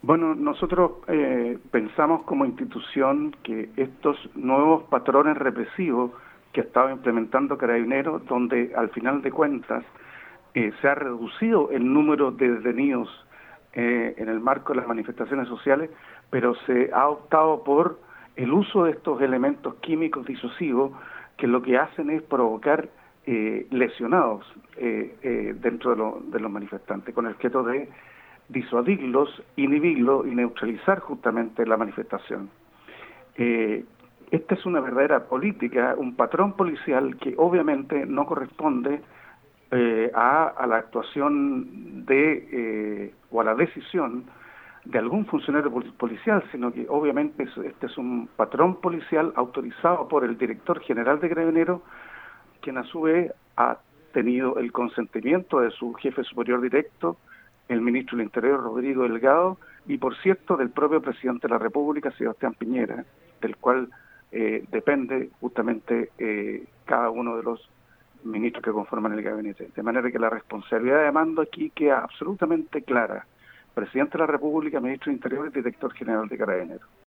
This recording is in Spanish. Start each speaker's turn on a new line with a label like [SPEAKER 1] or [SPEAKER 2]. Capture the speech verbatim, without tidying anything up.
[SPEAKER 1] Bueno, nosotros eh, pensamos como institución que estos nuevos patrones represivos que ha estado implementando Carabineros, donde al final de cuentas eh, se ha reducido el número de detenidos eh, en el marco de las manifestaciones sociales, pero se ha optado por el uso de estos elementos químicos disuasivos que lo que hacen es provocar eh, lesionados eh, eh, dentro de, lo, de los manifestantes, con el objeto de disuadirlos, inhibirlos y neutralizar justamente la manifestación. Eh, esta es una verdadera política, un patrón policial que obviamente no corresponde eh, a, a la actuación de eh, o a la decisión de algún funcionario policial, sino que obviamente este es un patrón policial autorizado por el director general de Carabineros, quien a su vez ha tenido el consentimiento de su jefe superior directo, el ministro del Interior, Rodrigo Delgado, y por cierto del propio presidente de la República, Sebastián Piñera, del cual eh, depende justamente eh, cada uno de los ministros que conforman el gabinete. De manera que la responsabilidad de mando aquí queda absolutamente clara. Presidente de la República, ministro del Interior y director general de Carabineros.